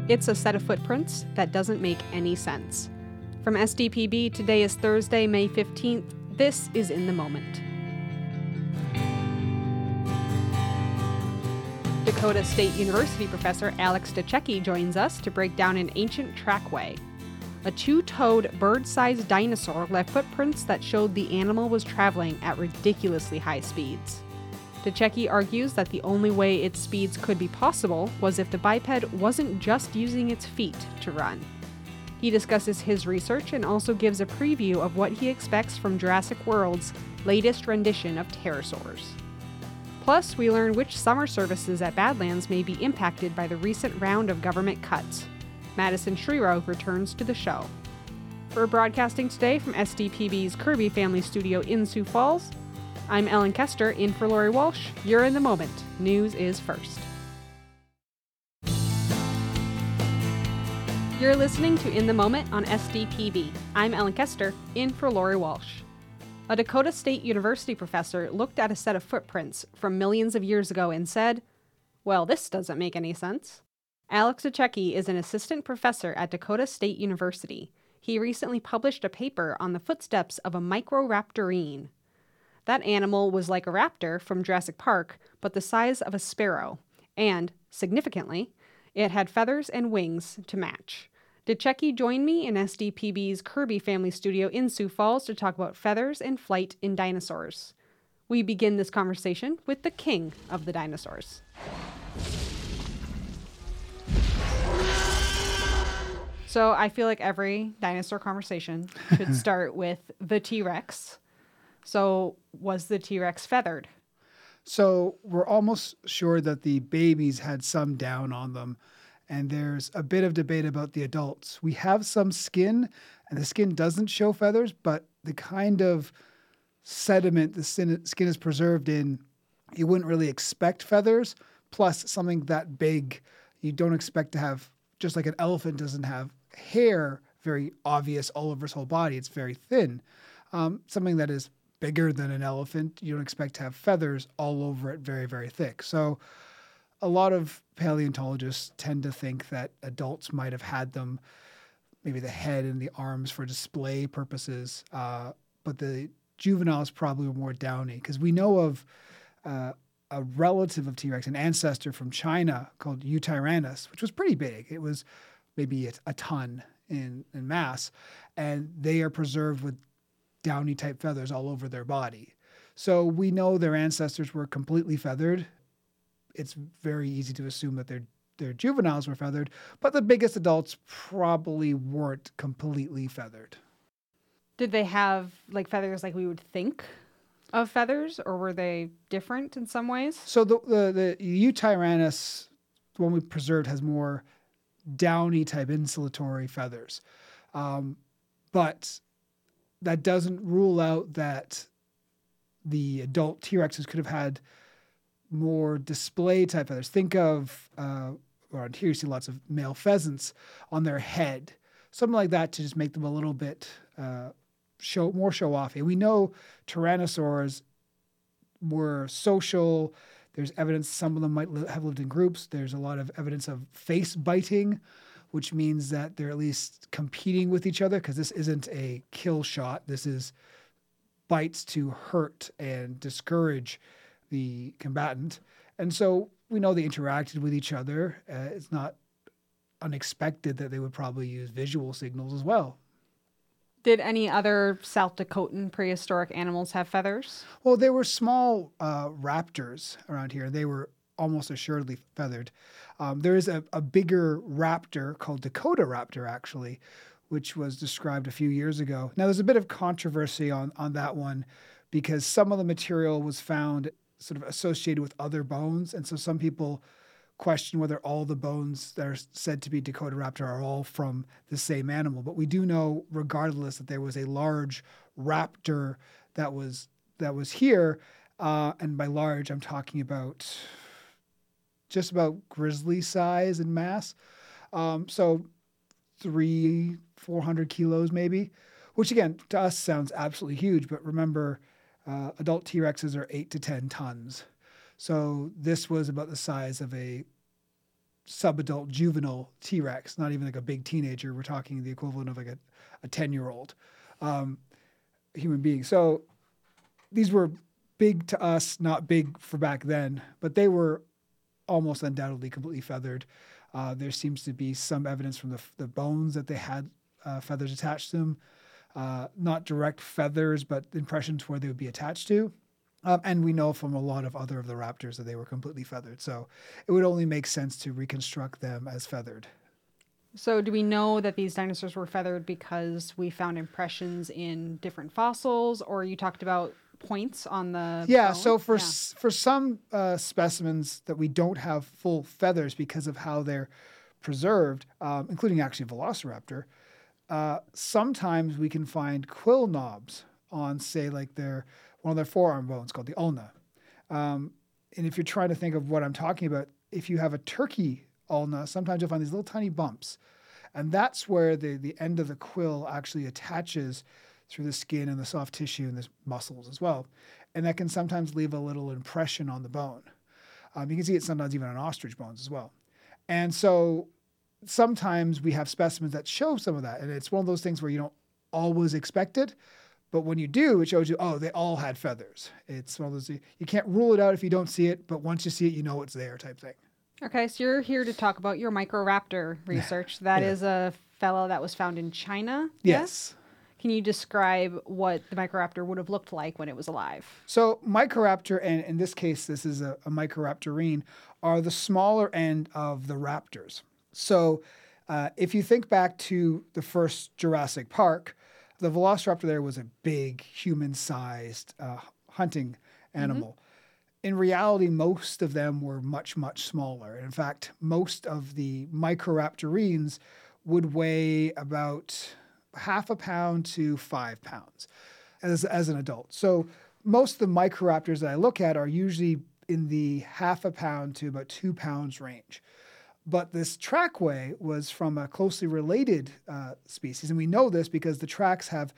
It's a set of footprints that doesn't make any sense. From SDPB, today is Thursday, May 15th. This is In the Moment. Dakota State University professor Alex DeCecchi joins us to break down an ancient trackway. A two-toed, bird-sized dinosaur left footprints that showed the animal was traveling at ridiculously high speeds. DeCecchi argues that the only way its speeds could be possible was if the biped wasn't just using its feet to run. He discusses his research and also gives a preview of what he expects from Jurassic World's latest rendition of pterosaurs. Plus, we learn which summer services at Badlands may be impacted by the recent round of government cuts. Madison Schreiro returns to the show. We're broadcasting today from SDPB's Kirby Family Studio in Sioux Falls. I'm Ellen Kester, in for Lori Walsh. You're in the moment. News is first. You're listening to In the Moment on SDPB. I'm Ellen Kester, in for Lori Walsh. A Dakota State University professor looked at a set of footprints from millions of years ago and said, "Well, this doesn't make any sense." Alex DeCecchi is an assistant professor at Dakota State University. He recently published a paper on the footsteps of a Microraptorine. That animal was like a raptor from Jurassic Park, but the size of a sparrow. And, significantly, it had feathers and wings to match. DeCecchi joined me in SDPB's Kirby Family Studio in Sioux Falls to talk about feathers and flight in dinosaurs. We begin this conversation with the king of the dinosaurs. So I feel like every dinosaur conversation should start with the T-Rex. So was the T-Rex feathered? So we're almost sure that the babies had some down on them, and there's a bit of debate about the adults. We have some skin, and the skin doesn't show feathers, but the kind of sediment the skin is preserved in, you wouldn't really expect feathers, plus something that big you don't expect to have, just like an elephant doesn't have hair very obvious all over its whole body. It's very thin. Something that is bigger than an elephant, you don't expect to have feathers all over it very, very thick. So a lot of paleontologists tend to think that adults might have had them, maybe the head and the arms for display purposes, but the juveniles probably were more downy, because we know of a relative of T-Rex, an ancestor from China called Eutyrannus, which was pretty big. It was maybe a ton in mass, and they are preserved with downy type feathers all over their body. So we know their ancestors were completely feathered. It's very easy to assume that their juveniles were feathered, but the biggest adults probably weren't completely feathered. Did they have like feathers like we would think of feathers, or were they different in some ways? So the Eutyrannus, the one we preserved, has more downy type insulatory feathers. But that doesn't rule out that the adult T-Rexes could have had more display type feathers. Think of, around here you see lots of male pheasants on their head. Something like that to just make them a little bit show offy. We know tyrannosaurs were social. There's evidence some of them might have lived in groups. There's a lot of evidence of face biting, which means that they're at least competing with each other, because this isn't a kill shot. This is bites to hurt and discourage the combatant. And so we know they interacted with each other. It's not unexpected that they would probably use visual signals as well. Did any other South Dakotan prehistoric animals have feathers? Well, there were small raptors around here. They were almost assuredly feathered. There is a bigger raptor called Dakota raptor, actually, which was described a few years ago. Now, there's a bit of controversy on that one, because some of the material was found sort of associated with other bones. And so some people question whether all the bones that are said to be Dakota raptor are all from the same animal. But we do know, regardless, that there was a large raptor that was here. And by large, I'm talking about just about grizzly size and mass. So 300-400 kilos maybe, which again, to us sounds absolutely huge. But remember, adult T-Rexes are 8 to 10 tons. So this was about the size of a subadult juvenile T-Rex, not even like a big teenager. We're talking the equivalent of like a 10-year-old human being. So these were big to us, not big for back then, but they were almost undoubtedly completely feathered. There seems to be some evidence from the bones that they had feathers attached to them. Not direct feathers, but impressions where they would be attached to. And we know from a lot of other of the raptors that they were completely feathered. So it would only make sense to reconstruct them as feathered. So do we know that these dinosaurs were feathered because we found impressions in different fossils, or you talked about points on the bone? So for some specimens that we don't have full feathers because of how they're preserved, including actually Velociraptor, sometimes we can find quill knobs on, say, like one of their forearm bones called the ulna. And if you're trying to think of what I'm talking about, if you have a turkey ulna, sometimes you'll find these little tiny bumps. And that's where the end of the quill actually attaches through the skin and the soft tissue and the muscles as well. And that can sometimes leave a little impression on the bone. You can see it sometimes even on ostrich bones as well. And so sometimes we have specimens that show some of that. And it's one of those things where you don't always expect it. But when you do, it shows you, oh, they all had feathers. It's one of those, you can't rule it out if you don't see it, but once you see it, you know it's there type thing. Okay, so you're here to talk about your Microraptor research. That is a fellow that was found in China? Yes. Can you describe what the Microraptor would have looked like when it was alive? So Microraptor, and in this case, this is a Microraptorine, are the smaller end of the raptors. So if you think back to the first Jurassic Park, the Velociraptor there was a big human-sized hunting animal. Mm-hmm. In reality, most of them were much, much smaller. In fact, most of the Microraptorines would weigh about 0.5 pound to 5 pounds as an adult. So most of the Microraptors that I look at are usually in the 0.5 pound to about 2 pounds range. But this trackway was from a closely related species. And we know this because the tracks have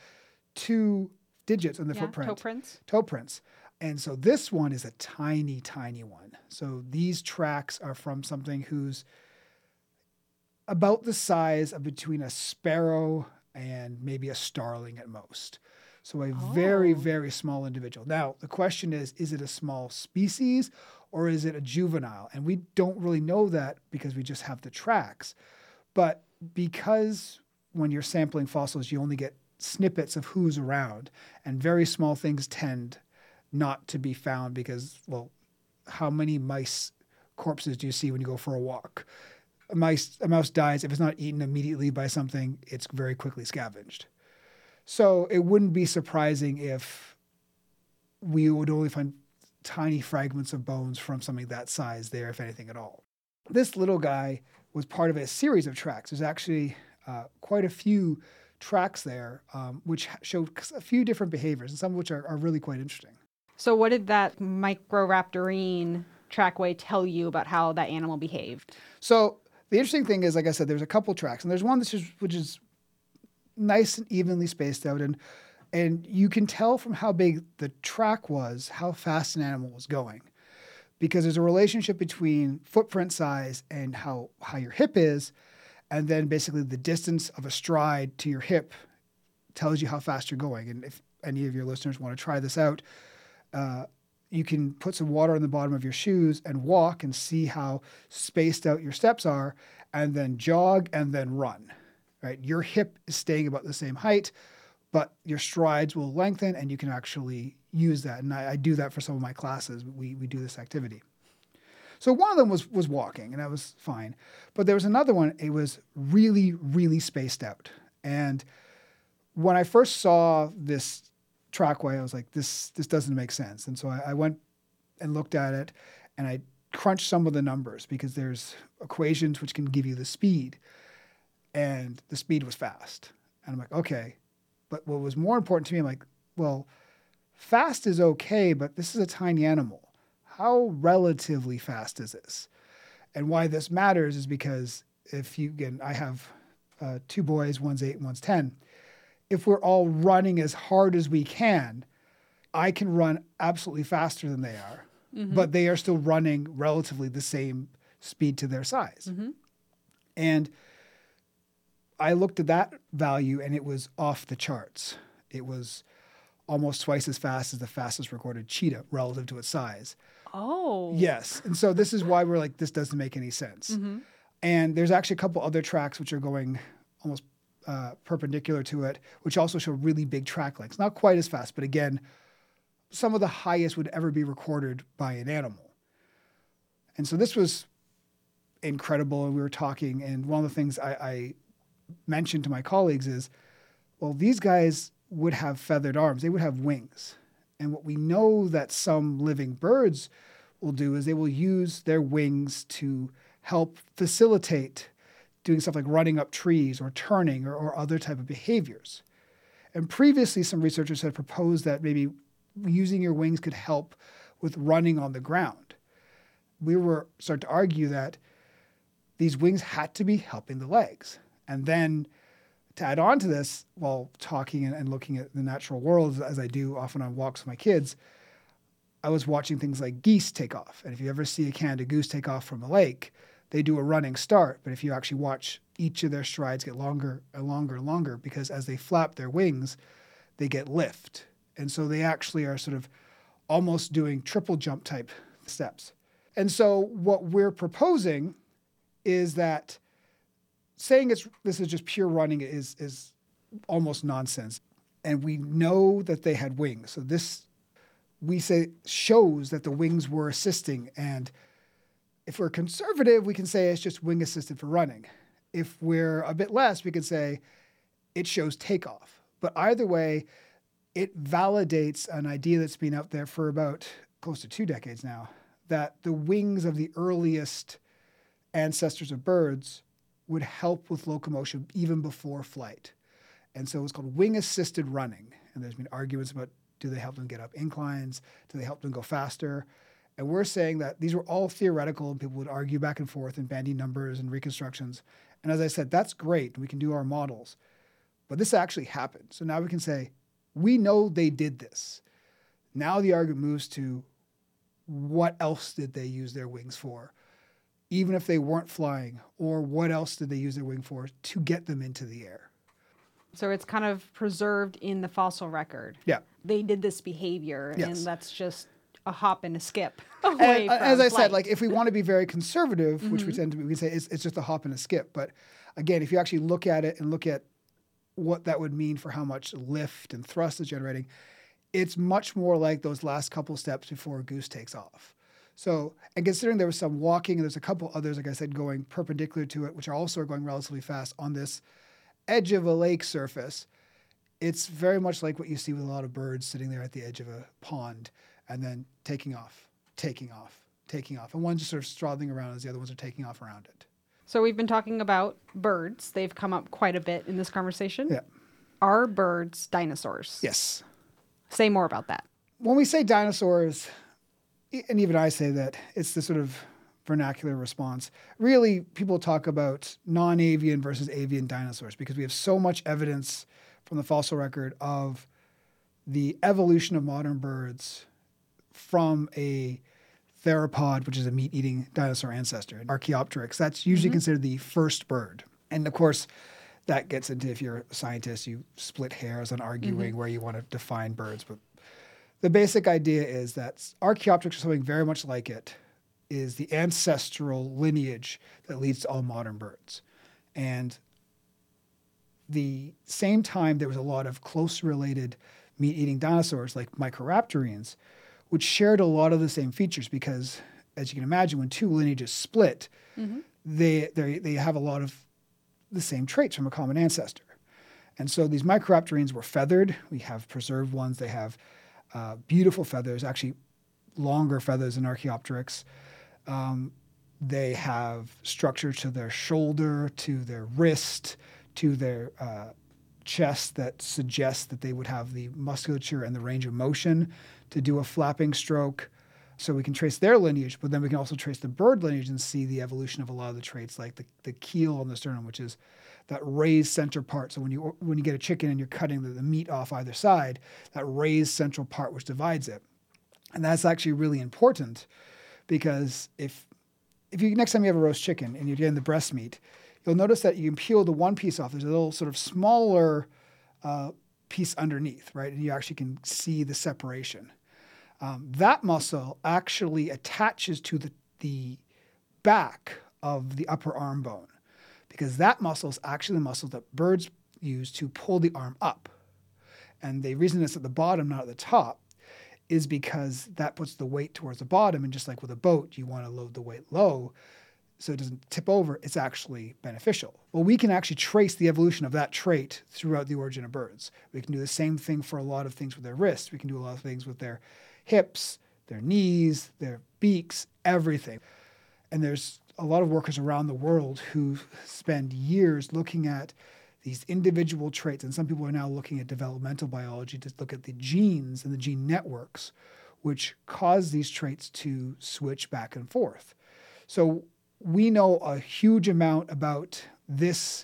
2 digits on the footprint. Toe prints. And so this one is a tiny, tiny one. So these tracks are from something who's about the size of between a sparrow and maybe a starling at most. So a very, very small individual. Now, the question is it a small species or is it a juvenile? And we don't really know that because we just have the tracks. But because when you're sampling fossils, you only get snippets of who's around, and very small things tend not to be found because, well, how many mice corpses do you see when you go for a walk? A mouse dies. If it's not eaten immediately by something, it's very quickly scavenged. So it wouldn't be surprising if we would only find tiny fragments of bones from something that size there, if anything at all. This little guy was part of a series of tracks. There's actually quite a few tracks there, which show a few different behaviors, and some of which are really quite interesting. So what did that Microraptorine trackway tell you about how that animal behaved? So the interesting thing is, like I said, there's a couple tracks, and there's one which is nice and evenly spaced out, and you can tell from how big the track was how fast an animal was going, because there's a relationship between footprint size and how your hip is, and then basically the distance of a stride to your hip tells you how fast you're going. And if any of your listeners want to try this out, you can put some water on the bottom of your shoes and walk and see how spaced out your steps are, and then jog and then run. Right? Your hip is staying about the same height, but your strides will lengthen, and you can actually use that. And I do that for some of my classes. We do this activity. So one of them was walking, and that was fine. But there was another one. It was really, really spaced out. And when I first saw this trackway, I was like, this doesn't make sense. And so I went and looked at it, and I crunched some of the numbers because there's equations which can give you the speed. And the speed was fast. And I'm like, okay. But what was more important to me, I'm like, well, fast is okay, but this is a tiny animal. How relatively fast is this? And why this matters is because I have 2 boys, one's 8 and one's 10. If we're all running as hard as we can, I can run absolutely faster than they are, but they are still running relatively the same speed to their size. Mm-hmm. And I looked at that value and it was off the charts. It was almost twice as fast as the fastest recorded cheetah relative to its size. Oh. Yes. And so this is why we're like, this doesn't make any sense. Mm-hmm. And there's actually a couple other tracks which are going almost perpendicular to it, which also show really big track lengths. Not quite as fast, but again, some of the highest would ever be recorded by an animal. And so this was incredible. And we were talking, and one of the things I mentioned to my colleagues is, well, these guys would have feathered arms. They would have wings. And what we know that some living birds will do is they will use their wings to help facilitate doing stuff like running up trees or turning or other type of behaviors. And previously, some researchers had proposed that maybe using your wings could help with running on the ground. We were starting to argue that these wings had to be helping the legs. And then to add on to this, while talking and looking at the natural world, as I do often on walks with my kids, I was watching things like geese take off. And if you ever see a Canada goose take off from a lake, they do a running start. But if you actually watch each of their strides get longer and longer and longer, because as they flap their wings, they get lift. And so they actually are sort of almost doing triple jump type steps. And so what we're proposing is that saying this is just pure running is almost nonsense. And we know that they had wings. So this, we say, shows that the wings were assisting. And if we're conservative, we can say it's just wing assisted for running. If we're a bit less, we could say it shows takeoff. But either way, it validates an idea that's been out there for about close to 2 decades now, that the wings of the earliest ancestors of birds would help with locomotion even before flight. And so it's called wing-assisted running. And there's been arguments about, do they help them get up inclines? Do they help them go faster? And we're saying that these were all theoretical, and people would argue back and forth and bandy numbers and reconstructions. And as I said, that's great. We can do our models. But this actually happened. So now we can say, we know they did this. Now the argument moves to, what else did they use their wings for? Even if they weren't flying, or what else did they use their wing for to get them into the air? So it's kind of preserved in the fossil record. Yeah. They did this behavior, Yes. and that's just a hop and a skip away from as I flight. said, like if we want to be very conservative, which we tend to be, we say it's just a hop and a skip. But again, if you actually look at it and look at what that would mean for how much lift and thrust is generating, it's much more like those last couple steps before a goose takes off. So, and considering there was some walking, and there's a couple others, like I said, going perpendicular to it, which are also going relatively fast on this edge of a lake surface, it's very much like what you see with a lot of birds sitting there at the edge of a pond and then taking off, taking off, taking off. And one just sort of straddling around as the other ones are taking off around it. So we've been talking about birds. They've come up quite a bit in this conversation. Yeah. Are birds dinosaurs? Yes. Say more about that. When we say dinosaurs, and even I say that, it's the sort of vernacular response. Really, people talk about non-avian versus avian dinosaurs because we have so much evidence from the fossil record of the evolution of modern birds from a theropod, which is a meat-eating dinosaur ancestor, Archaeopteryx. That's usually considered the first bird. And of course, that gets into, if you're a scientist, you split hairs on arguing where you want to define birds. But the basic idea is that Archaeopteryx, or something very much like it, is the ancestral lineage that leads to all modern birds. And the same time, there was a lot of closely related meat-eating dinosaurs like Microraptorians, which shared a lot of the same features because, as you can imagine, when two lineages split, they have a lot of the same traits from a common ancestor. And so these Microraptorians were feathered. We have preserved ones. They have beautiful feathers, actually longer feathers than Archaeopteryx. They have structure to their shoulder, to their wrist, to their chest that suggests that they would have the musculature and the range of motion to do a flapping stroke. So we can trace their lineage, but then we can also trace the bird lineage and see the evolution of a lot of the traits, like the keel on the sternum, which is that raised center part. So when you get a chicken and you're cutting the meat off either side, that raised central part which divides it. And that's actually really important because if if you next time you have a roast chicken and you're getting the breast meat, you'll notice that you can peel the one piece off. There's a little sort of smaller piece underneath, right? And you actually can see the separation. That muscle actually attaches to the back of the upper arm bone, because that muscle is actually the muscle that birds use to pull the arm up. And the reason it's at the bottom, not at the top, is because that puts the weight towards the bottom. And just like with a boat, you want to load the weight low so it doesn't tip over. It's actually beneficial. Well, we can actually trace the evolution of that trait throughout the origin of birds. We can do the same thing for a lot of things with their wrists. We can do a lot of things with their hips, their knees, their beaks, everything. And there's a lot of workers around the world who spend years looking at these individual traits. And some people are now looking at developmental biology to look at the genes and the gene networks, which cause these traits to switch back and forth. So we know a huge amount about this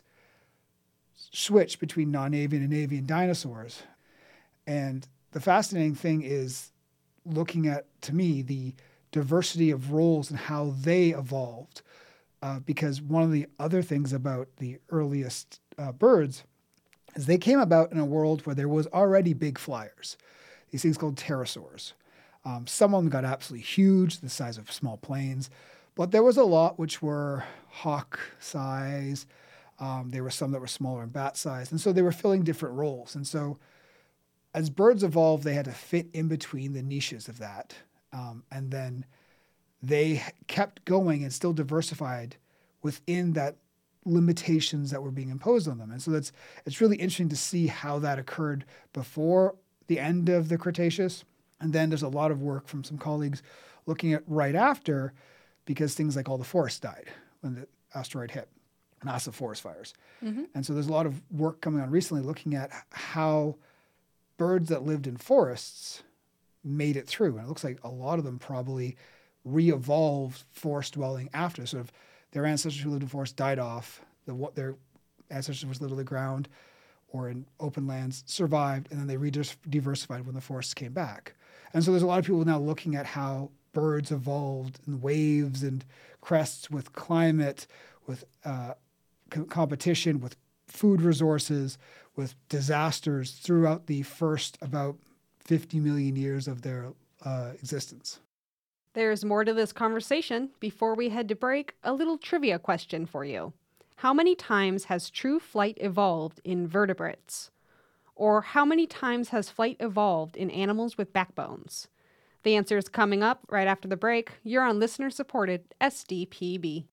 switch between non-avian and avian dinosaurs. And the fascinating thing is looking at, to me, the diversity of roles and how they evolved. Because one of the other things about the earliest birds is they came about in a world where there was already big flyers, these things called pterosaurs. Some of them got absolutely huge, the size of small planes, but there was a lot which were hawk size. There were some that were smaller and bat size. And so they were filling different roles. And so as birds evolved, they had to fit in between the niches of that. And then they kept going and still diversified within that limitations that were being imposed on them. And so it's really interesting to see how that occurred before the end of the Cretaceous. And then there's a lot of work from some colleagues looking at right after, because things like all the forests died when the asteroid hit, massive forest fires. Mm-hmm. And so there's a lot of work coming on recently looking at how birds that lived in forests made it through. And it looks like a lot of them probably re-evolved forest dwelling after. Sort of their ancestors who lived in forests died off. Their ancestors was lived on the ground or in open lands, survived, and then they diversified when the forests came back. And so there's a lot of people now looking at how birds evolved in waves and crests with climate, with competition, with food resources, with disasters throughout the first about 50 million years of their existence. There's more to this conversation. Before we head to break, a little trivia question for you. How many times has true flight evolved in vertebrates? Or how many times has flight evolved in animals with backbones? The answer is coming up right after the break. You're on listener-supported SDPB.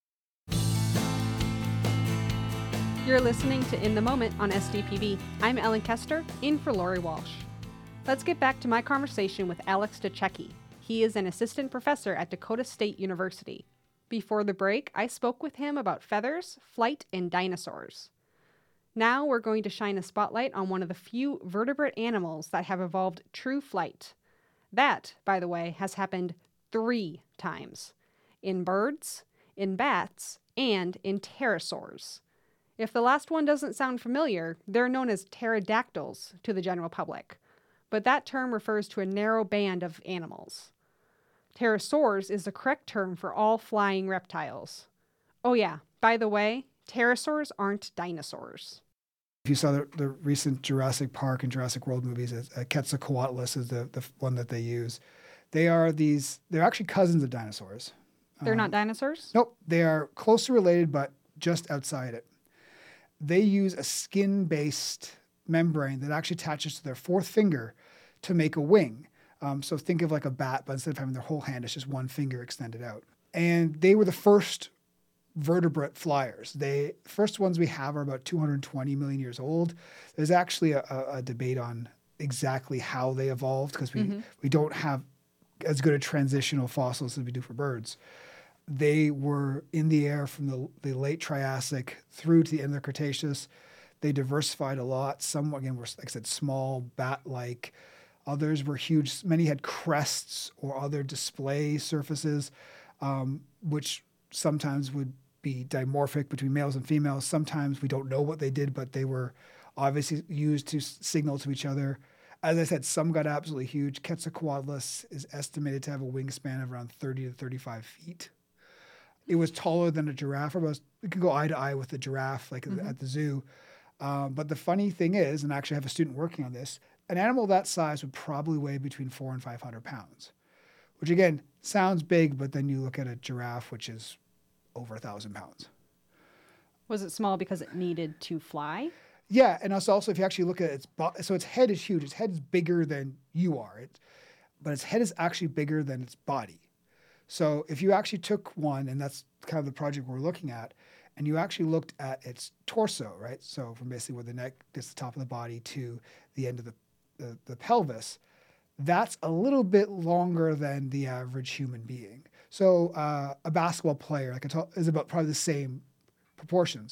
You're listening to In the Moment on SDPB. I'm Ellen Kester, in for Lori Walsh. Let's get back to my conversation with Alex DeCecchi. He is an assistant professor at Dakota State University. Before the break, I spoke with him about feathers, flight, and dinosaurs. Now we're going to shine a spotlight on one of the few vertebrate animals that have evolved true flight. That, by the way, has happened 3 times. In birds, in bats, and in pterosaurs. If the last one doesn't sound familiar, they're known as pterodactyls to the general public. But that term refers to a narrow band of animals. Pterosaurs is the correct term for all flying reptiles. Oh yeah, by the way, pterosaurs aren't dinosaurs. If you saw the recent Jurassic Park and Jurassic World movies, Quetzalcoatlus is the one that they use. They're actually cousins of dinosaurs. They're not dinosaurs? Nope, they are closely related, but just outside it. They use a skin-based membrane that actually attaches to their 4th finger to make a wing. So think of like a bat, but instead of having their whole hand, it's just one finger extended out. And they were the first vertebrate flyers. The first ones we have are about 220 million years old. There's actually a debate on exactly how they evolved, because we don't have as good a transitional fossils as we do for birds. They were in the air from the late Triassic through to the end of the Cretaceous. They diversified a lot. Some, again, were, like I said, small, bat-like. Others were huge. Many had crests or other display surfaces, which sometimes would be dimorphic between males and females. Sometimes we don't know what they did, but they were obviously used to signal to each other. As I said, some got absolutely huge. Quetzalcoatlus is estimated to have a wingspan of around 30 to 35 feet. It was taller than a giraffe. It could go eye to eye with a giraffe, like Mm-hmm. at the zoo. But the funny thing is, and I actually have a student working on this, an animal that size would probably weigh between 400 and 500 pounds, which again sounds big, but then you look at a giraffe, which is over 1,000 pounds. Was it small because it needed to fly? Yeah, and also if you actually look at so its head is huge. Its head is bigger than you are, but its head is actually bigger than its body. So if you actually took one, and that's kind of the project we're looking at, and you actually looked at its torso, right? So from basically where the neck gets the top of the body to the end of the pelvis, that's a little bit longer than the average human being. So a basketball player, is about probably the same proportions.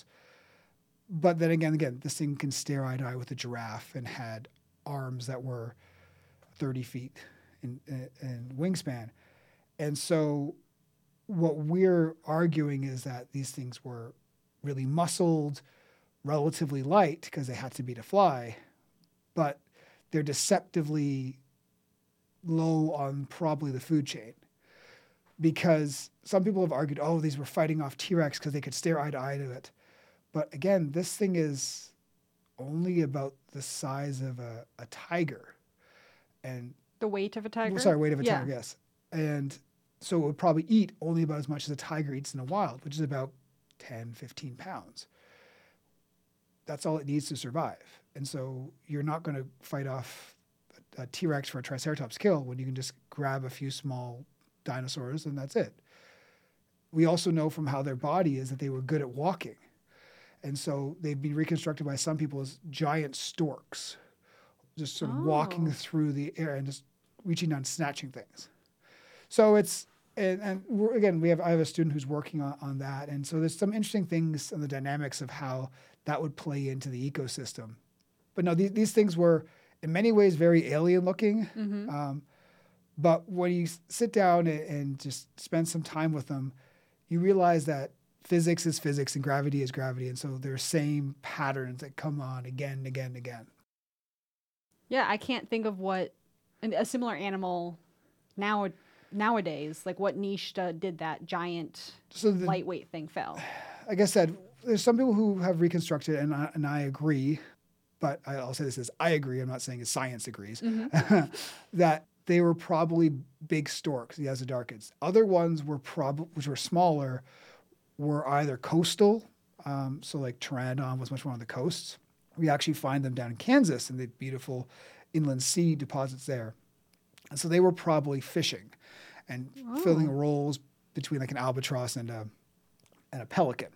But then again, this thing can stare eye to eye with a giraffe and had arms that were 30 feet in wingspan. And so what we're arguing is that these things were really muscled, relatively light because they had to be to fly, but they're deceptively low on probably the food chain. Because some people have argued, oh, these were fighting off T-Rex because they could stare eye to eye to it. But again, this thing is only about the size of a tiger. And The weight of a tiger? sorry, weight of a Yeah. tiger, yes. And so it would probably eat only about as much as a tiger eats in the wild, which is about 10, 15 pounds. That's all it needs to survive. And so you're not going to fight off a T-Rex for a Triceratops kill when you can just grab a few small dinosaurs and that's it. We also know from how their body is that they were good at walking. And so they've been reconstructed by some people as giant storks, just sort of walking through the air and just reaching down, snatching things. So it's, and again, I have a student who's working on that. And so there's some interesting things in the dynamics of how that would play into the ecosystem. But no, these things were in many ways very alien looking. Mm-hmm. But when you sit down and just spend some time with them, you realize that physics is physics and gravity is gravity. And so there's same patterns that come on again and again and again. Yeah, I can't think of what a similar animal nowadays, like what niche did that giant lightweight thing fell. Like I said, there's some people who have reconstructed, and I agree, but I'll say this as I agree. I'm not saying as science agrees, that they were probably big storks, the Azadarchids. Other ones were which were smaller, were either coastal, so like Pteranodon was much more on the coasts. We actually find them down in Kansas in the beautiful inland sea deposits there. And so they were probably fishing and filling roles between like an albatross and a pelican.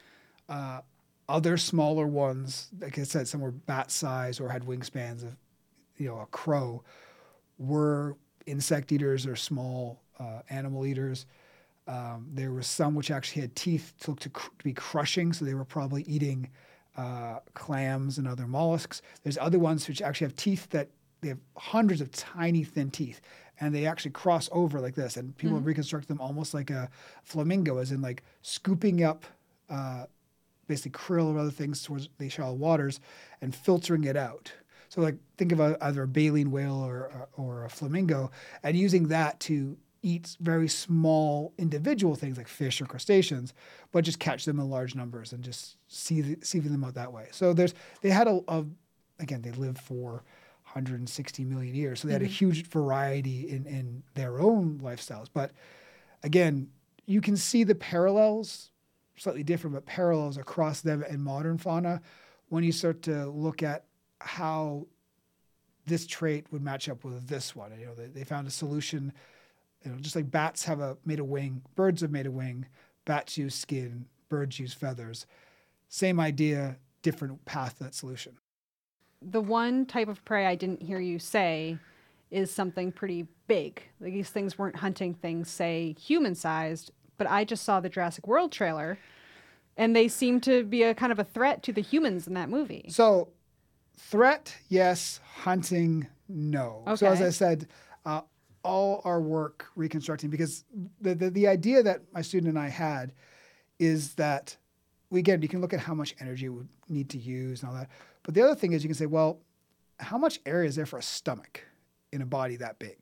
Other smaller ones, like I said, some were bat size or had wingspans of, a crow, were insect eaters or small animal eaters. There were some which actually had teeth to look to be crushing, so they were probably eating clams and other mollusks. There's other ones which actually have teeth that they have hundreds of tiny thin teeth, and they actually cross over like this. And people have reconstructed them almost like a flamingo, as in like scooping up basically krill or other things towards the shallow waters and filtering it out. So like think of either a baleen whale or a flamingo, and using that to eat very small individual things like fish or crustaceans, but just catch them in large numbers and just sieving them out that way. So they had again, they lived for 160 million years. So they had a huge variety in their own lifestyles. But again, you can see the parallels, slightly different, but parallels across them and modern fauna when you start to look at how this trait would match up with this one. They found a solution. Just like bats have made a wing, birds have made a wing, bats use skin, birds use feathers. Same idea, different path to that solution. The one type of prey I didn't hear you say is something pretty big. Like these things weren't hunting things, say, human-sized, but I just saw the Jurassic World trailer, and they seem to be a kind of a threat to the humans in that movie. So, threat, yes. Hunting, no. Okay. So as I said, all our work reconstructing, because the idea that my student and I had is that, you can look at how much energy it would need to use and all that. But the other thing is you can say, well, how much area is there for a stomach in a body that big?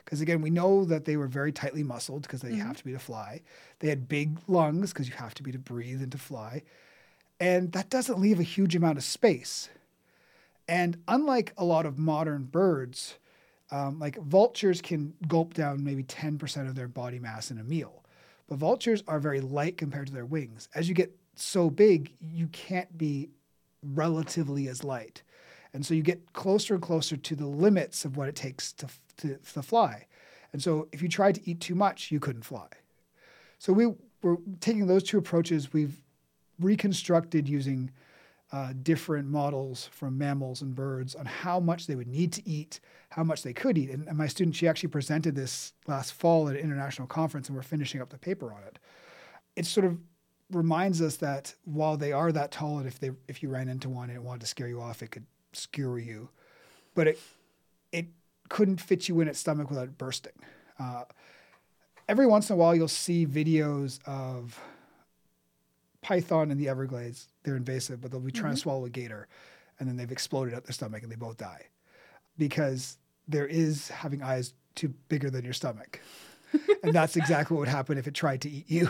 Because again, we know that they were very tightly muscled because they Mhm. have to be to fly. They had big lungs because you have to be to breathe and to fly. And that doesn't leave a huge amount of space. And unlike a lot of modern birds, like vultures can gulp down maybe 10% of their body mass in a meal. But vultures are very light compared to their wings. As you get so big, you can't be relatively as light. And so you get closer and closer to the limits of what it takes to fly. And so if you tried to eat too much, you couldn't fly. So we're taking those two approaches. We've reconstructed using different models from mammals and birds on how much they would need to eat, how much they could eat. And my student, she actually presented this last fall at an international conference, and we're finishing up the paper on it. It sort of reminds us that while they are that tall, and if you ran into one and it wanted to scare you off, it could skewer you, but it couldn't fit you in its stomach without it bursting. Every once in a while, you'll see videos of python in the Everglades. They're invasive, but they'll be trying to swallow a gator, and then they've exploded out their stomach and they both die because there is having eyes too bigger than your stomach. And that's exactly what would happen if it tried to eat you.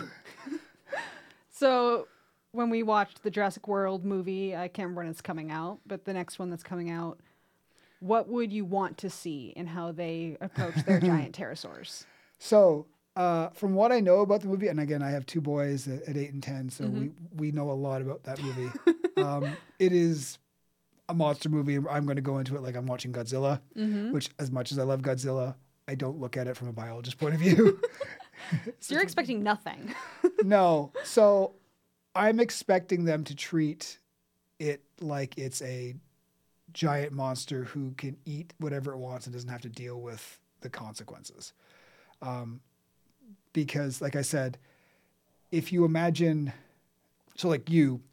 So when we watched the Jurassic World movie, I can't remember when it's coming out, but the next one that's coming out, what would you want to see in how they approach their giant pterosaurs? So from what I know about the movie, and again, I have two boys at 8 and 10, so we know a lot about that movie. It is a monster movie. I'm going to go into it like I'm watching Godzilla, which, as much as I love Godzilla, I don't look at it from a biologist point of view. So you're expecting nothing. No. So I'm expecting them to treat it like it's a giant monster who can eat whatever it wants and doesn't have to deal with the consequences. Because, like I said, if you imagine, so like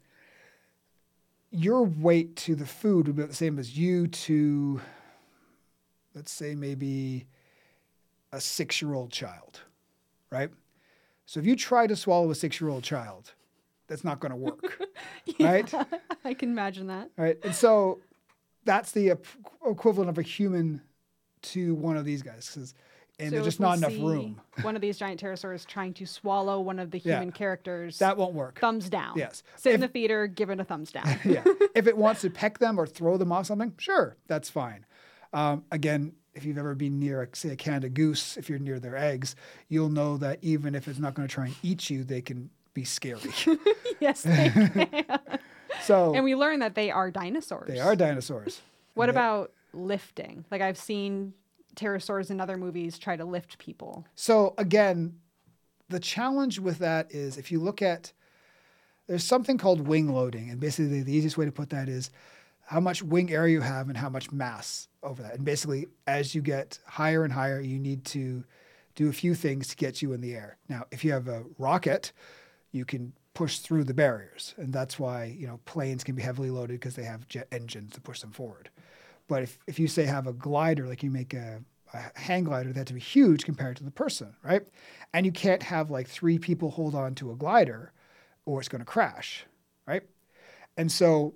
your weight to the food would be the same as you to, let's say, maybe a 6-year-old child, right? So if you try to swallow a 6-year-old child, that's not going to work, right? I can imagine that. Right. And so that's the equivalent of a human to one of these guys. And there's So just if we not enough see room. One of these giant pterosaurs trying to swallow one of the human characters. That won't work. Thumbs down. Yes. Sit in the theater, give it a thumbs down. Yeah. If it wants to peck them or throw them off something, sure, that's fine. Again, if you've ever been near, say, a Canada goose, if you're near their eggs, you'll know that even if it's not going to try and eat you, they can be scary. Yes, they can. So, And we learn that they are dinosaurs. they are dinosaurs. What about lifting? Like I've seen pterosaurs in other movies try to lift people. So again, the challenge with that is if you look at, there's something called wing loading. And basically the easiest way to put that is how much wing area you have and how much mass over that. And basically as you get higher and higher, you need to do a few things to get you in the air. Now, if you have a rocket, you can push through the barriers. And that's why, planes can be heavily loaded because they have jet engines to push them forward. But if you say have a glider, like you make a hang glider, they have to be huge compared to the person, right? And you can't have like 3 people hold on to a glider or it's going to crash, right? And so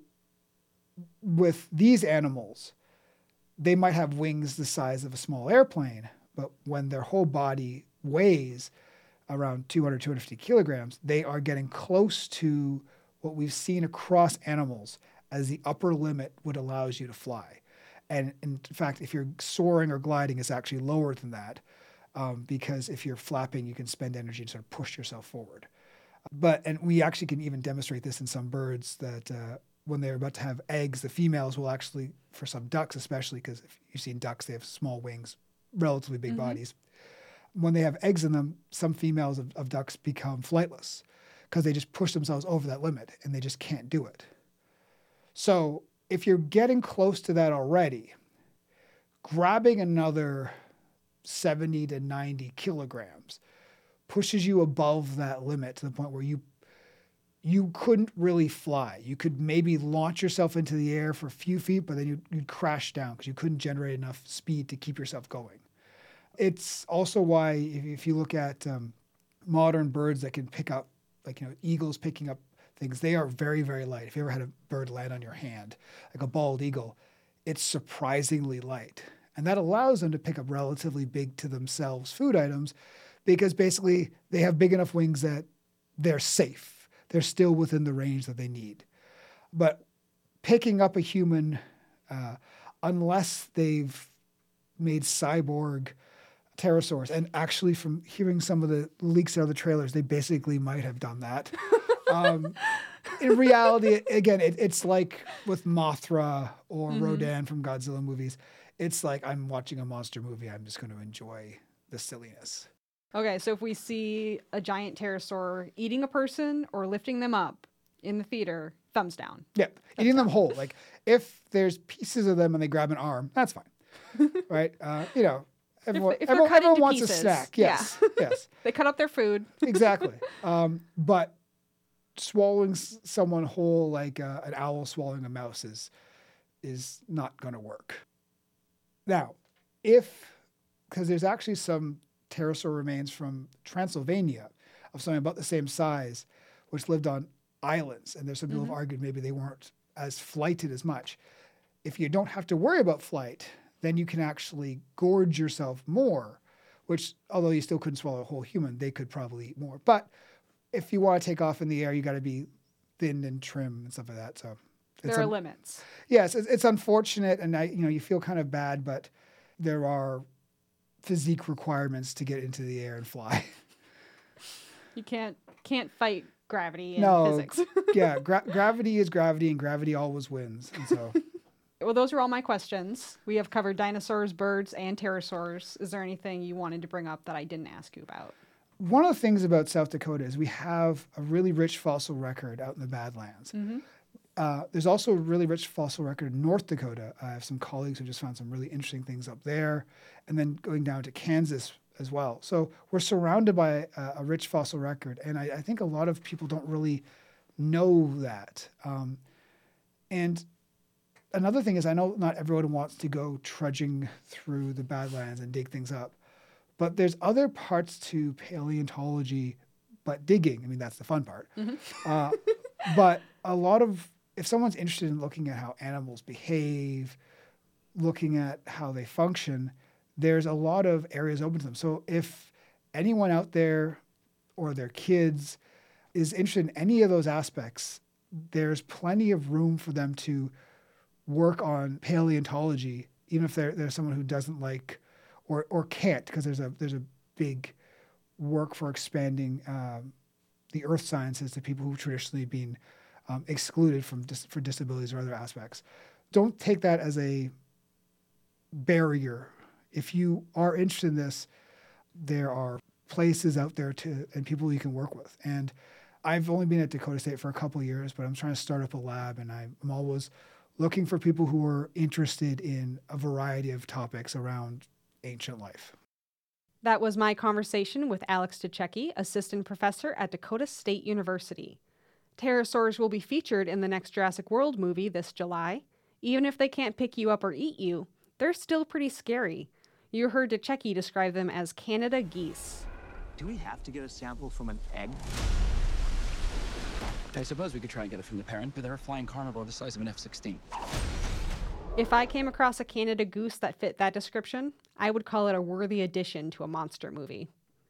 with these animals, they might have wings the size of a small airplane, but when their whole body weighs around 200, 250 kilograms, they are getting close to what we've seen across animals as the upper limit would allows you to fly. And in fact, if you're soaring or gliding, it's actually lower than that because if you're flapping, you can spend energy to sort of push yourself forward. And we actually can even demonstrate this in some birds that when they're about to have eggs, the females will actually, for some ducks especially, because if you've seen ducks, they have small wings, relatively big bodies. When they have eggs in them, some females of ducks become flightless because they just push themselves over that limit and they just can't do it. So if you're getting close to that already, grabbing another 70 to 90 kilograms pushes you above that limit to the point where you couldn't really fly. You could maybe launch yourself into the air for a few feet, but then you'd crash down because you couldn't generate enough speed to keep yourself going. It's also why if you look at modern birds that can pick up, like eagles picking up things, they are very, very light. If you ever had a bird land on your hand, like a bald eagle, it's surprisingly light. And that allows them to pick up relatively big to themselves food items because basically they have big enough wings that they're safe. They're still within the range that they need. But picking up a human, unless they've made cyborg pterosaurs, and actually from hearing some of the leaks out of the trailers, they basically might have done that. In reality, again, it's like with Mothra or Rodan from Godzilla movies. It's like I'm watching a monster movie. I'm just going to enjoy the silliness. Okay, so if we see a giant pterosaur eating a person or lifting them up in the theater, thumbs down. Yeah, eating them whole. Like if there's pieces of them and they grab an arm, that's fine, right? Everyone, if they're cut everyone into wants pieces, a snack. Yes, yes, They cut up their food. exactly. But swallowing someone whole like an owl swallowing a mouse is not going to work. Now, because there's actually some pterosaur remains from Transylvania of something about the same size, which lived on islands. And there's some people who've argued maybe they weren't as flighted as much. If you don't have to worry about flight, then you can actually gorge yourself more, which, although you still couldn't swallow a whole human, they could probably eat more. But if you want to take off in the air, you got to be thin and trim and stuff like that. So There are limits. Yes, it's unfortunate, and you feel kind of bad, but there are physique requirements to get into the air and fly. You can't fight gravity and physics. Yeah, gravity is gravity, and gravity always wins. And so, Well, those are all my questions. We have covered dinosaurs, birds, and pterosaurs. Is there anything you wanted to bring up that I didn't ask you about? one of the things about South Dakota is we have a really rich fossil record out in the Badlands. There's also a really rich fossil record in North Dakota. I have some colleagues who just found some really interesting things up there, and then going down to Kansas as well. So we're surrounded by a rich fossil record, and I think a lot of people don't really know that. And another thing is, I know not everyone wants to go trudging through the Badlands and dig things up, but there's other parts to paleontology, but digging. I mean, that's the fun part. But a lot of, if someone's interested in looking at how animals behave, looking at how they function, there's a lot of areas open to them. So if anyone out there or their kids is interested in any of those aspects, there's plenty of room for them to work on paleontology, even if they're someone who doesn't like or can't, because there's a big work for expanding the earth sciences to people who've traditionally been excluded for disabilities or other aspects. Don't take that as a barrier. If you are interested in this, there are places out there and people you can work with. And I've only been at Dakota State for a couple of years, but I'm trying to start up a lab, and I'm always looking for people who are interested in a variety of topics around ancient life. That was my conversation with Alex Duchecki, assistant professor at Dakota State University. Pterosaurs will be featured in the next Jurassic World movie this July. Even if they can't pick you up or eat you, they're still pretty scary. You heard Duchecki describe them as Canada geese. Do we have to get a sample from an egg? I suppose we could try and get it from the parent, but they're a flying carnivore the size of an F-16. If I came across a Canada goose that fit that description, I would call it a worthy addition to a monster movie.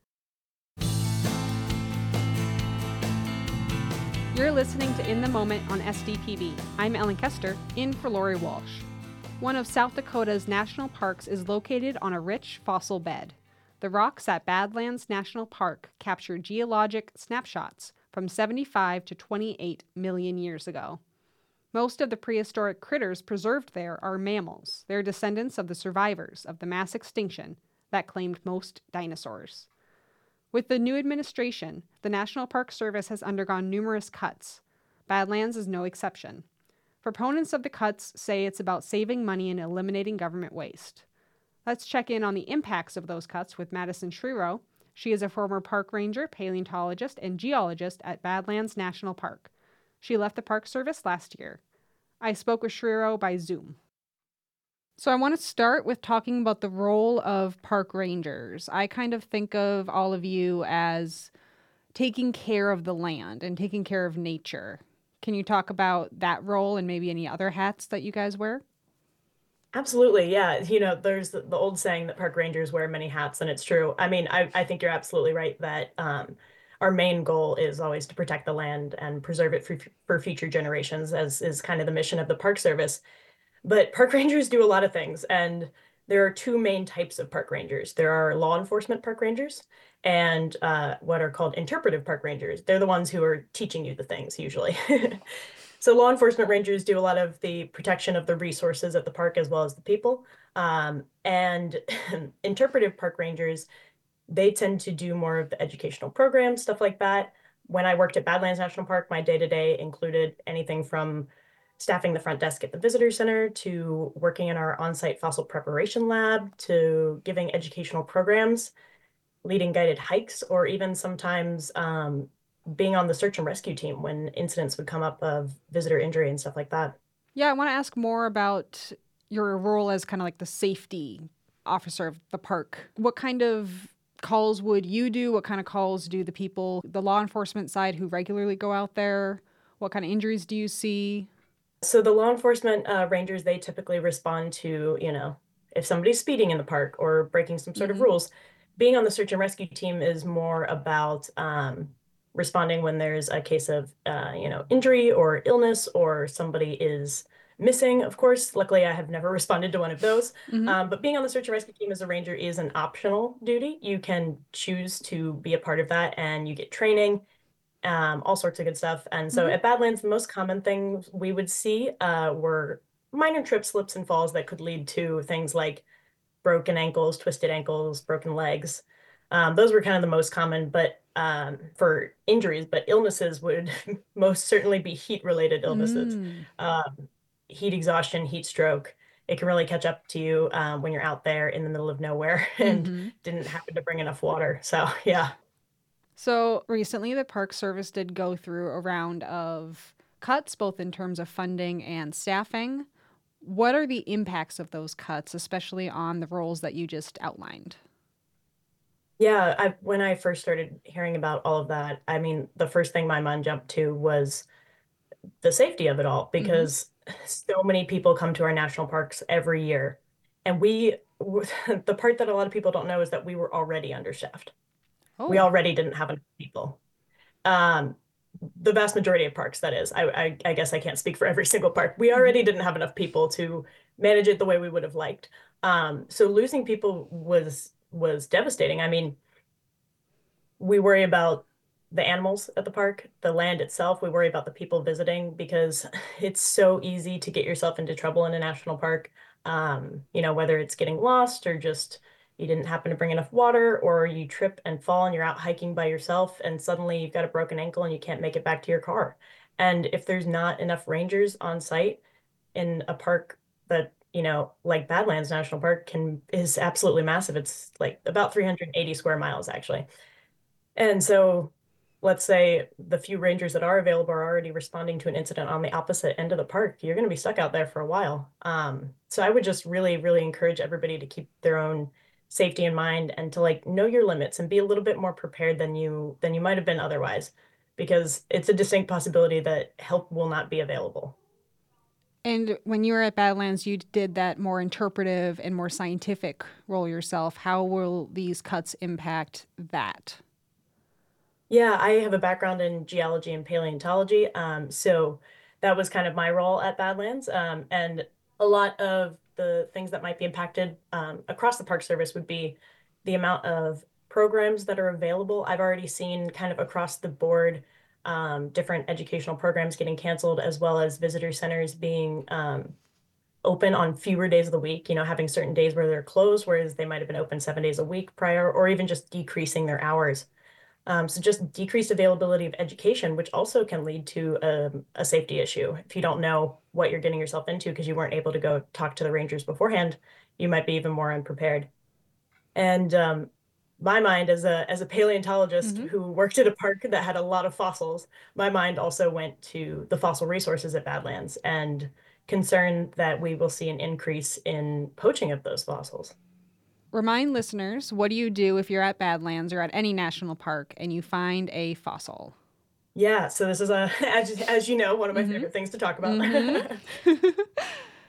You're listening to In the Moment on SDPB. I'm Ellen Kester, in for Lori Walsh. One of South Dakota's national parks is located on a rich fossil bed. The rocks at Badlands National Park capture geologic snapshots from 75 to 28 million years ago. Most of the prehistoric critters preserved there are mammals. They're descendants of the survivors of the mass extinction that claimed most dinosaurs. With the new administration, the National Park Service has undergone numerous cuts. Badlands is no exception. Proponents of the cuts say it's about saving money and eliminating government waste. Let's check in on the impacts of those cuts with Madison Schriro. She is a former park ranger, paleontologist, and geologist at Badlands National Park. She left the Park Service last year. I spoke with Schriro by Zoom. So I want to start with talking about the role of park rangers. I kind of think of all of you as taking care of the land and taking care of nature. Can you talk about that role and maybe any other hats that you guys wear? Absolutely, yeah. There's the old saying that park rangers wear many hats, and it's true. I mean, I think you're absolutely right that our main goal is always to protect the land and preserve it for future generations, as is kind of the mission of the Park Service. But park rangers do a lot of things, and there are two main types of park rangers. There are law enforcement park rangers and what are called interpretive park rangers. They're the ones who are teaching you the things usually. So law enforcement rangers do a lot of the protection of the resources at the park as well as the people. And interpretive park rangers, they tend to do more of the educational programs, stuff like that. When I worked at Badlands National Park, my day-to-day included anything from staffing the front desk at the visitor center to working in our on-site fossil preparation lab to giving educational programs, leading guided hikes, or even sometimes being on the search and rescue team when incidents would come up of visitor injury and stuff like that. Yeah, I want to ask more about your role as kind of like the safety officer of the park. What kind of calls would you do? What kind of calls do the people, the law enforcement side who regularly go out there? What kind of injuries do you see? So the law enforcement rangers, they typically respond to, if somebody's speeding in the park or breaking some sort of rules. Being on the search and rescue team is more about responding when there's a case of, injury or illness or somebody is missing. Of course, luckily I have never responded to one of those. But being on the search and rescue team as a ranger is an optional duty. You can choose to be a part of that and you get training, all sorts of good stuff. And so at Badlands, the most common things we would see were minor trips, slips, and falls that could lead to things like broken ankles, twisted ankles, broken legs. Those were kind of the most common, but for injuries, but illnesses would most certainly be heat-related illnesses. Heat exhaustion, heat stroke. It can really catch up to you when you're out there in the middle of nowhere and didn't happen to bring enough water. So, yeah. So recently, the Park Service did go through a round of cuts, both in terms of funding and staffing. What are the impacts of those cuts, especially on the roles that you just outlined? Yeah, when I first started hearing about all of that, I mean, the first thing my mind jumped to was the safety of it all, because so many people come to our national parks every year. And the part that a lot of people don't know is that we were already understaffed. We already didn't have enough people. The vast majority of parks, that is. I guess I can't speak for every single park. We already didn't have enough people to manage it the way we would have liked. So losing people was devastating. I mean, we worry about the animals at the park, the land itself. We worry about the people visiting because it's so easy to get yourself into trouble in a national park. Whether it's getting lost or just you didn't happen to bring enough water, or you trip and fall and you're out hiking by yourself and suddenly you've got a broken ankle and you can't make it back to your car. And if there's not enough rangers on site in a park that, like Badlands National Park is absolutely massive. It's like about 380 square miles, actually. And so let's say the few rangers that are available are already responding to an incident on the opposite end of the park. You're going to be stuck out there for a while. So I would just really, really encourage everybody to keep their own safety in mind and to know your limits and be a little bit more prepared than you might have been otherwise, because it's a distinct possibility that help will not be available. And when you were at Badlands, you did that more interpretive and more scientific role yourself. How will these cuts impact that? Yeah, I have a background in geology and paleontology. So that was kind of my role at Badlands. And a lot of the things that might be impacted across the Park Service would be the amount of programs that are available. I've already seen kind of across the board different educational programs getting canceled, as well as visitor centers being open on fewer days of the week, having certain days where they're closed, whereas they might have been open 7 days a week prior, or even just decreasing their hours. So just decreased availability of education, which also can lead to a safety issue. If you don't know what you're getting yourself into because you weren't able to go talk to the rangers beforehand, you might be even more unprepared. And my mind as a paleontologist who worked at a park that had a lot of fossils, my mind also went to the fossil resources at Badlands and concerned that we will see an increase in poaching of those fossils. Remind listeners, what do you do if you're at Badlands or at any national park and you find a fossil? Yeah, so this is as you know, one of my favorite things to talk about.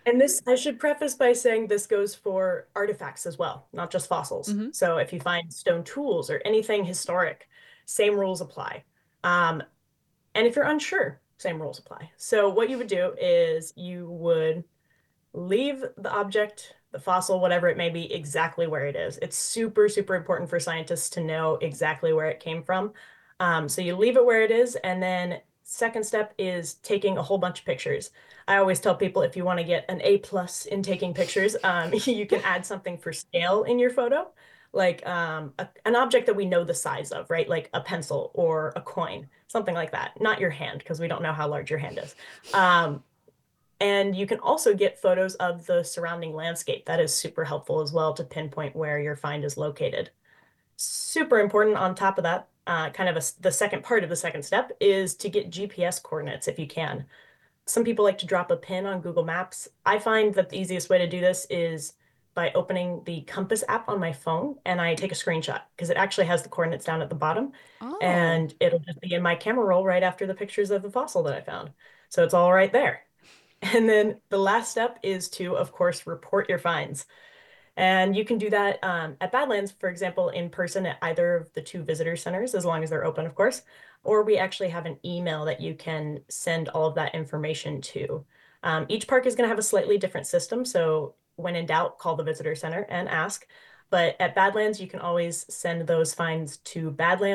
And this, I should preface by saying this goes for artifacts as well, not just fossils. Hmm. So if you find stone tools or anything historic, same rules apply. Um, and if you're unsure, same rules apply. So what you would do is you would leave the object, the fossil, whatever it may be, exactly where it is. It's super, super important for scientists to know exactly where it came from. So you leave it where it is, and then second step is taking a whole bunch of pictures. I always tell people if you want to get an A+ in taking pictures, you can add something for scale in your photo, like an object that we know the size of, right? Like a pencil or a coin, something like that. Not your hand, because we don't know how large your hand is. And you can also get photos of the surrounding landscape. That is super helpful as well to pinpoint where your find is located. Super important on top of that, the second part of the second step is to get GPS coordinates if you can. Some people like to drop a pin on Google Maps. I find that the easiest way to do this is by opening the Compass app on my phone and I take a screenshot because it actually has the coordinates down at the bottom Oh, and it'll just be in my camera roll right after the pictures of the fossil that I found. So it's all right there. And then the last step is to, of course, report your finds. And you can do that at Badlands, for example, in person at either of the two visitor centers, as long as they're open, of course. Or we actually have an email that you can send all of that information to. Each park is going to have a slightly different system. So when in doubt, call the visitor center and ask. But at Badlands, you can always send those finds to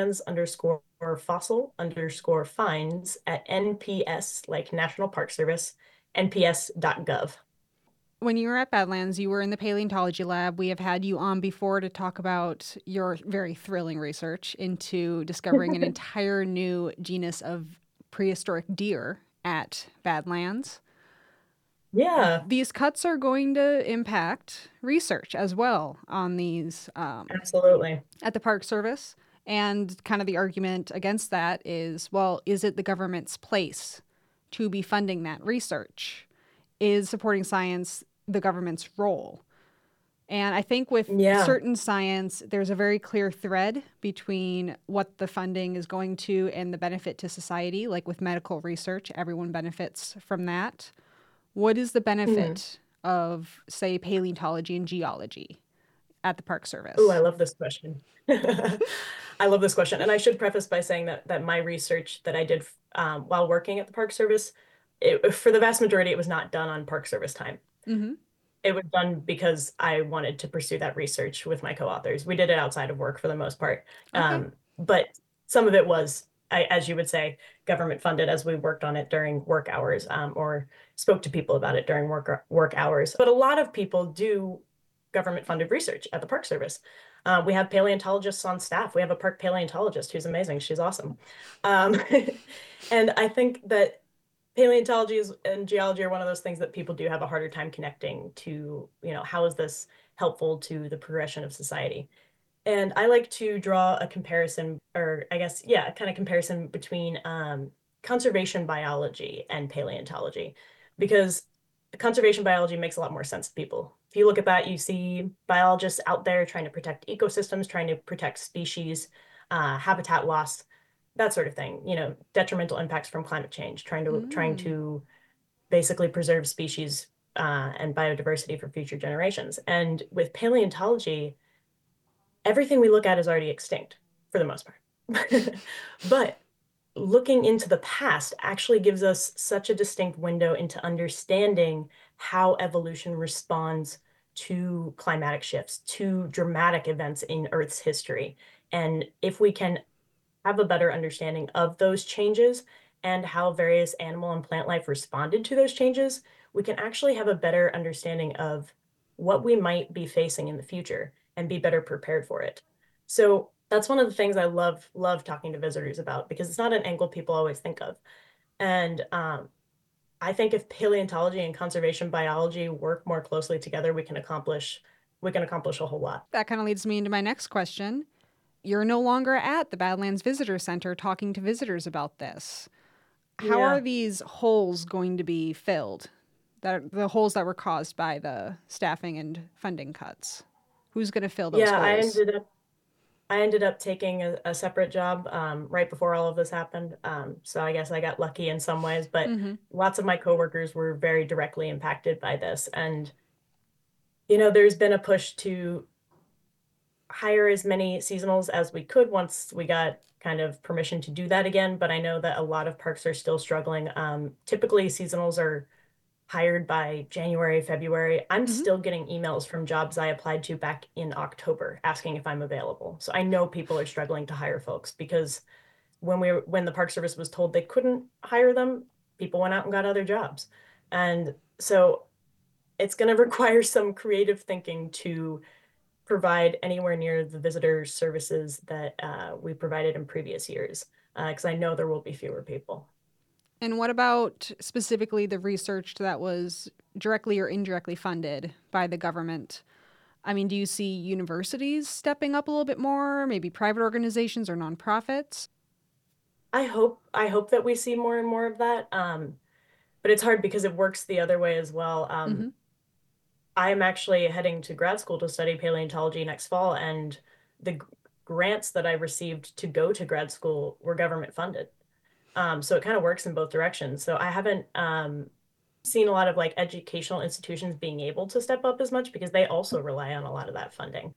badlands_fossil_finds at NPS, like National Park Service, nps.gov. when you were at Badlands, you were in the paleontology lab. We have had you on before to talk about your very thrilling research into discovering an entire new genus of prehistoric deer at Badlands. Yeah, These cuts are going to impact research as well on these absolutely. at the Park Service. And kind of the argument against that is, well, is it the government's place to be funding that research? Is supporting science the government's role? And I think with Yeah. certain science, there's a very clear thread between what the funding is going to and the benefit to society. Like with medical research, everyone benefits from that. What is the Hmm. benefit of, say, paleontology and geology at the Park Oh, I Service? love this question. I love this question. And I should preface by saying that my research that I did while working at the Park Service, for the vast majority, it was not done on Park Service time. Mm-hmm. It was done because I wanted to pursue that research with my co-authors. We did it outside of work for the most part. Okay. But some of it was, as you would say, government funded as we worked on it during work hours, or spoke to people about it during work hours. But a lot of people do government funded research at the Park Service. We have paleontologists on staff. We have a park paleontologist who's amazing. She's awesome. Um, and I think that and geology are one of those things that people do have a harder time connecting to, how is this helpful to the progression of society? And I like to draw a comparison, or I guess, yeah, a kind of comparison between conservation biology and paleontology, because conservation biology makes a lot more sense to people. If you look at that, you see biologists out there trying to protect ecosystems, trying to protect species, habitat loss, that sort of thing. Detrimental impacts from climate change, trying Mm. to basically preserve species and biodiversity for future generations. And with paleontology, everything we look at is already extinct for the most part. But looking into the past actually gives us such a distinct window into understanding how evolution responds to climatic shifts, to dramatic events in Earth's history. And if we can have a better understanding of those changes and how various animal and plant life responded to those changes, we can actually have a better understanding of what we might be facing in the future and be better prepared for it. So that's one of the things I love talking to visitors about because it's not an angle people always think of. And I think if paleontology and conservation biology work more closely together, we can accomplish a whole lot. That kind of leads me into my next question. You're no longer at the Badlands Visitor Center talking to visitors about this. How are Yeah. these holes going to be filled? The holes that were caused by the staffing and funding cuts. Who's going to fill those Yeah, I holes? ended up I ended up taking a separate job right before all of this happened. So I guess I got lucky in some ways, but Mm-hmm. lots of my coworkers were very directly impacted by this. And, you know, there's been a push to hire as many seasonals as we could once we got kind of permission to do that again. But I know that a lot of parks are still struggling. Typically, seasonals are hired by January, February. I'm Mm-hmm. still getting emails from jobs I applied to back in October asking if I'm available. So I know people are struggling to hire folks because when the Park Service was told they couldn't hire them, people went out and got other jobs. And so it's going to require some creative thinking to provide anywhere near the visitor services that we provided in previous years, because I know there will be fewer people. And what about specifically the research that was directly or indirectly funded by the government? I mean, do you see universities stepping up a little bit more, maybe private organizations or nonprofits? I hope that we see more and more of that. But it's hard because it works the other way as well. Mm-hmm. I'm actually heading to grad school to study paleontology next fall, and the grants that I received to go to grad school were government funded. So it kind of works in both directions. So I haven't seen a lot of like educational institutions being able to step up as much because they also rely on a lot of that funding.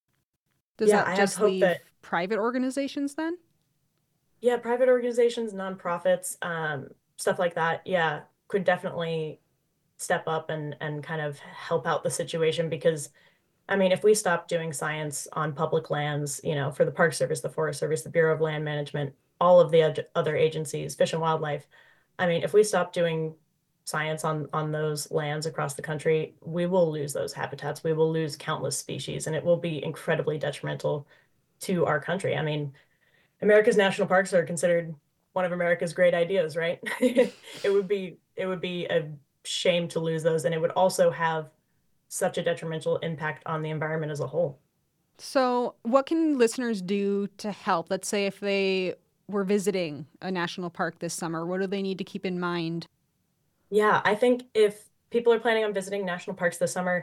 Does Yeah, that I have just hope leave that private organizations then? yeah, private organizations, nonprofits, stuff like that, yeah, could definitely step up and kind of help out the situation because I mean, if we stop doing science on public lands, you know, for the Park Service, the Forest Service, the Bureau of Land Management, all of the other agencies, Fish and Wildlife, I mean, if we stop doing science on those lands across the country, we will lose those habitats. We will lose countless species, and it will be incredibly detrimental to our country. I mean, America's national parks are considered one of America's great ideas, right? It would be a shame to lose those, and it would also have such a detrimental impact on the environment as a whole. So, what can listeners do to help? Let's say if they were visiting a national park this summer, what do they need to keep in mind? Yeah, I think if people are planning on visiting national parks this summer,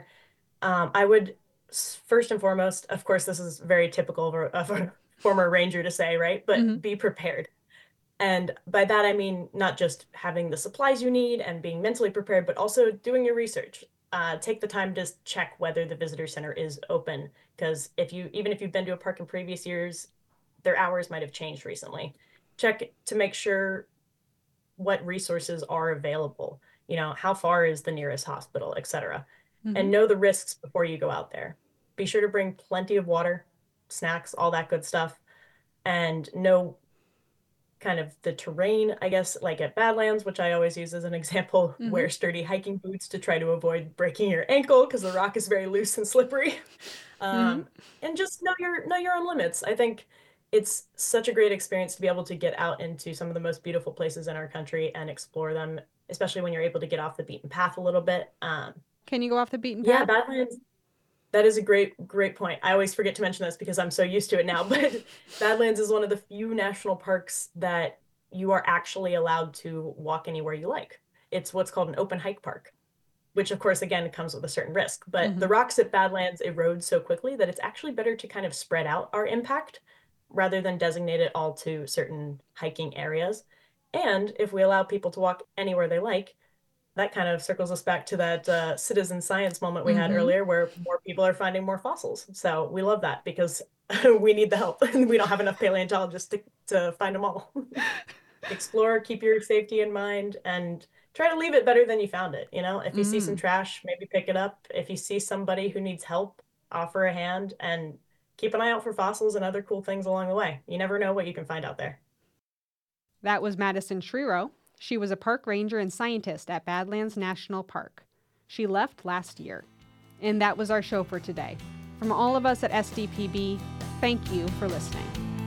I would first and foremost, of course, this is very typical of a former ranger to say, right? Mm-hmm. But be prepared. And by that, I mean not just having the supplies you need and being mentally prepared, but also doing your research. Take the time to check whether the visitor center is open, because even if you've been to a park in previous years, their hours might have changed recently. Check to make sure what resources are available, you know, how far is the nearest hospital, etc. Mm-hmm. And know the risks before you go out there. Be sure to bring plenty of water, snacks, all that good stuff, and know kind of the terrain, I guess, like at Badlands, which I always use as an example, Mm-hmm. wear sturdy hiking boots to try to avoid breaking your ankle because the rock is very loose and slippery. Mm-hmm. And just know your own limits. I think it's such a great experience to be able to get out into some of the most beautiful places in our country and explore them, especially when you're able to get off the beaten path a little bit. Can you go off the beaten Yeah, path? Badlands, that is a great point. I always forget to mention this because I'm so used to it now, but Badlands is one of the few national parks that you are actually allowed to walk anywhere you like. It's what's called an open hike park, which of course, again, comes with a certain risk. But Mm-hmm. the rocks at Badlands erode so quickly that it's actually better to kind of spread out our impact rather than designate it all to certain hiking areas. And if we allow people to walk anywhere they like, that kind of circles us back to that citizen science moment we had Mm-hmm. earlier where more people are finding more fossils. So we love that because we need the help. We don't have enough paleontologists to find them all. Explore, keep your safety in mind, and try to leave it better than you found it. You know, if you see some Mm. trash, maybe pick it up. If you see somebody who needs help, offer a hand and keep an eye out for fossils and other cool things along the way. You never know what you can find out there. That was Madison Trero. She was a park ranger and scientist at Badlands National Park. She left last year. And that was our show for today. From all of us at SDPB, thank you for listening.